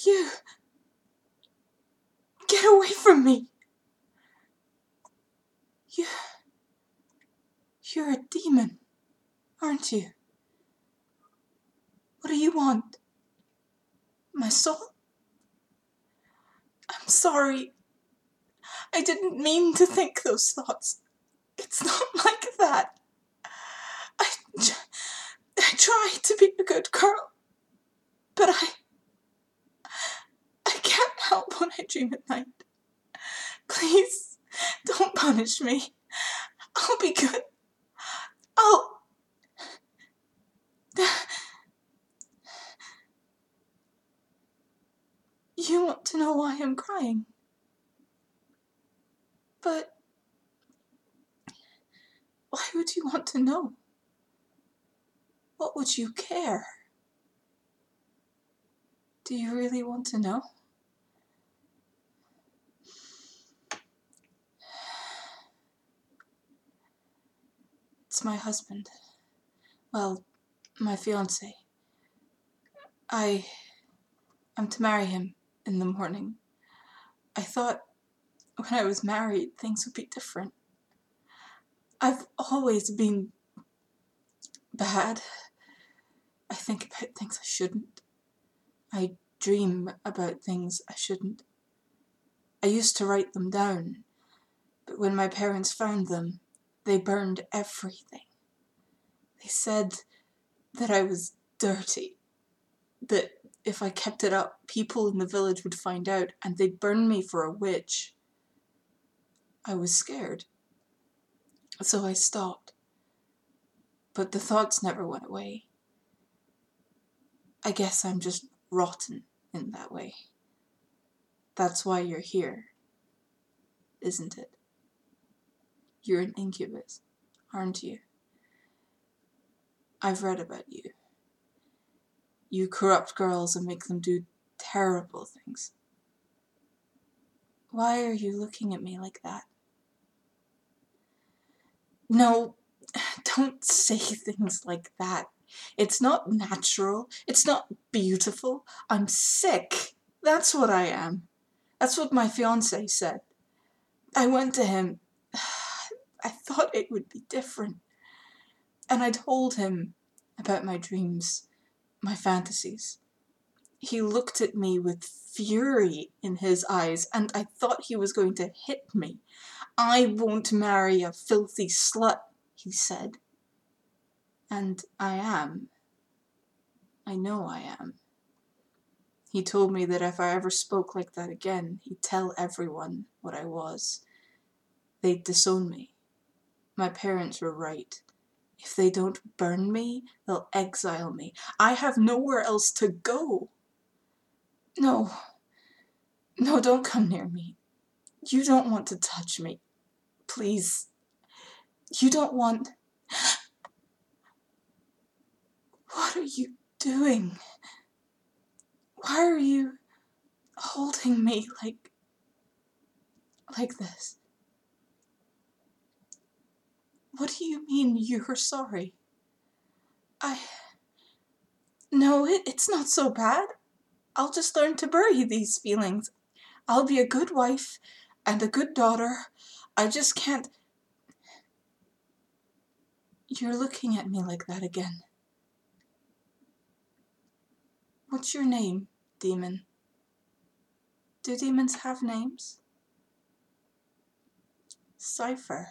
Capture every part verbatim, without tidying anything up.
you? Get away from me! You... You're a demon, aren't you? What do you want? My soul? I'm sorry. I didn't mean to think those thoughts. It's not like that. I, I tried to be a good girl, but I... I can't help when I dream at night. Please, don't punish me. I'll be good. I'll... You want to know why I'm crying? But... why would you want to know? What would you care? Do you really want to know? It's my husband. Well, my fiancé. I... I'm to marry him in the morning. I thought when I was married things would be different. I've always been bad. I think about things I shouldn't. I dream about things I shouldn't. I used to write them down, but when my parents found them, they burned everything. They said that I was dirty, that if I kept it up, people in the village would find out and they'd burn me for a witch. I was scared, so I stopped. But the thoughts never went away. I guess I'm just rotten in that way. That's why you're here, isn't it? You're an incubus, aren't you? I've read about you. You corrupt girls and make them do terrible things. Why are you looking at me like that? No, don't say things like that. It's not natural. It's not beautiful. I'm sick. That's what I am. That's what my fiancé said. I went to him. I thought it would be different. And I told him about my dreams, my fantasies. He looked at me with fury in his eyes, and I thought he was going to hit me. I won't marry a filthy slut, he said. And I am. I know I am. He told me that if I ever spoke like that again, he'd tell everyone what I was. They'd disown me. My parents were right. If they don't burn me, they'll exile me. I have nowhere else to go. No. No, don't come near me. You don't want to touch me. Please. You don't want... What are you doing? Why are you holding me like... like this? What do you mean you're sorry? I... No, it, it's not so bad. I'll just learn to bury these feelings. I'll be a good wife and a good daughter. I just can't... You're looking at me like that again. What's your name, demon? Do demons have names? Cypher.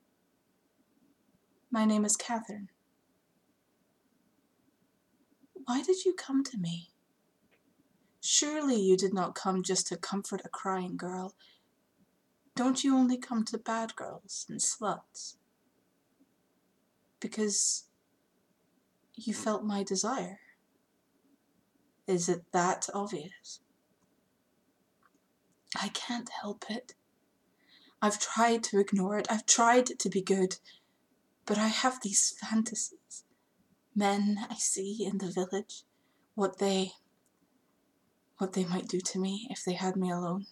My name is Catherine. Why did you come to me? Surely you did not come just to comfort a crying girl. Don't you only come to bad girls and sluts? Because you felt my desire. Is it that obvious? I can't help it. I've tried to ignore it. I've tried to be good. But I have these fantasies. Men I see in the village. What they... what they might do to me if they had me alone.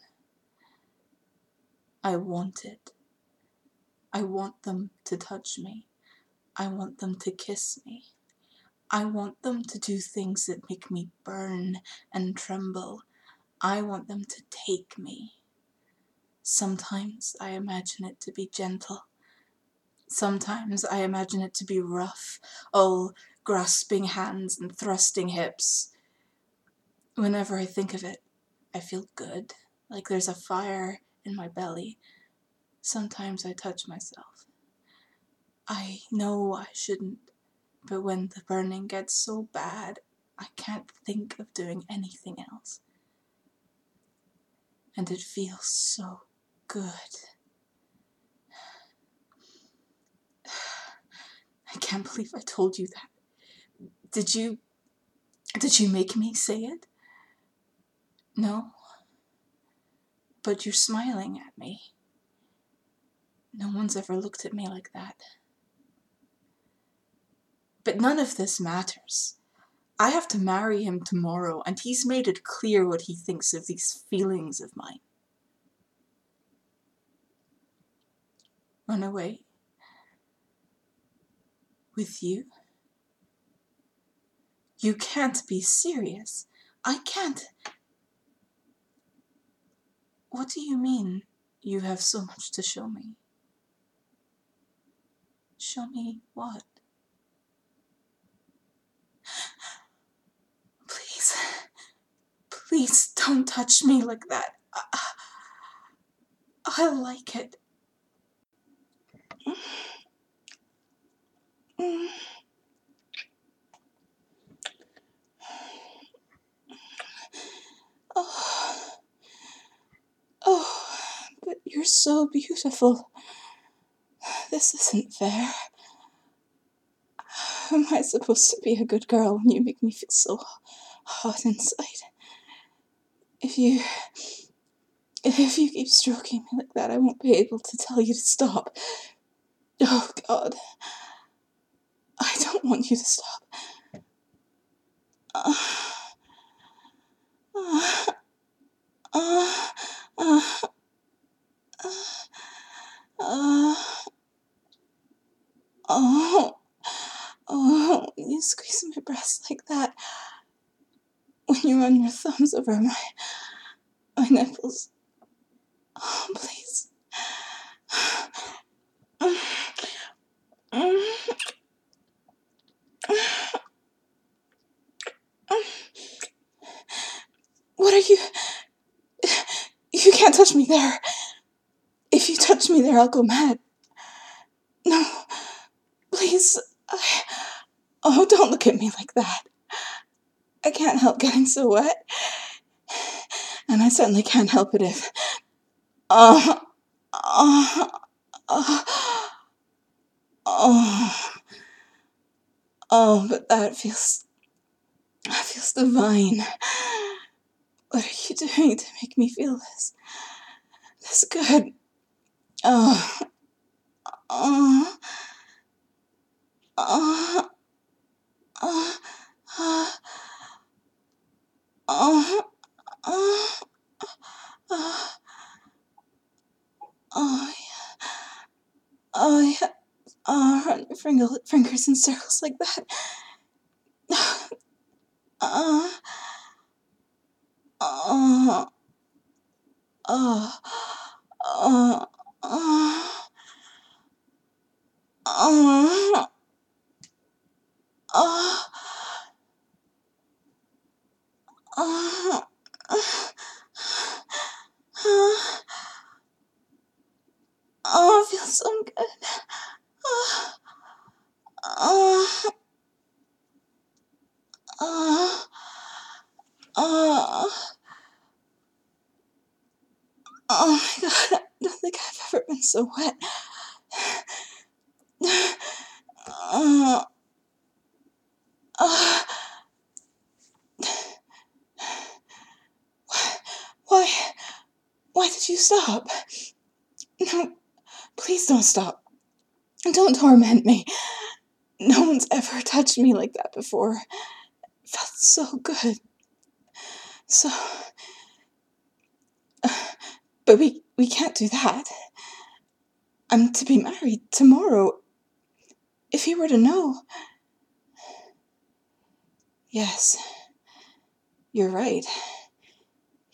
I want it. I want them to touch me. I want them to kiss me. I want them to do things that make me burn and tremble. I want them to take me. Sometimes I imagine it to be gentle. Sometimes I imagine it to be rough, all grasping hands and thrusting hips. Whenever I think of it, I feel good, like there's a fire in my belly. Sometimes I touch myself. I know I shouldn't, but when the burning gets so bad, I can't think of doing anything else. And it feels so good. I can't believe I told you that. Did you... did you make me say it? No? But you're smiling at me. No one's ever looked at me like that. But none of this matters. I have to marry him tomorrow, and he's made it clear what he thinks of these feelings of mine. Run away? With you? You can't be serious. I can't. What do you mean, you have so much to show me? Show me what? Please, please don't touch me like that. I, I like it. Oh, oh, but you're so beautiful. This isn't fair. How am I supposed to be a good girl when you make me feel so hot inside? If you... if you keep stroking me like that, I won't be able to tell you to stop. Oh, God. I don't want you to stop. Uh, uh, uh, uh, uh, oh, oh, you squeeze my breast like that. When you run your thumbs over my, my nipples. Oh, please. What are you... You can't touch me there. If you touch me there, I'll go mad. No, please. I... Oh, don't look at me like that. I can't help getting so wet. And I certainly can't help it if... Oh, oh, oh, oh, oh, but that feels... that feels divine. What are you doing to make me feel this? This good? Oh, oh, oh, oh, oh, oh, oh, oh, oh, yeah, oh, yeah, oh, run your finger, fingers in circles like that. Oh, oh, oh, oh, oh, oh, oh, oh, oh, it feels so good. Oh, oh, oh, oh, oh my God, I don't think I've ever been so wet. Oh, oh. Why, why did you stop? No, please don't stop. Don't torment me. No one's ever touched me like that before. It felt so good. So... But we, we can't do that. I'm to be married tomorrow. If he were to know... Yes, you're right.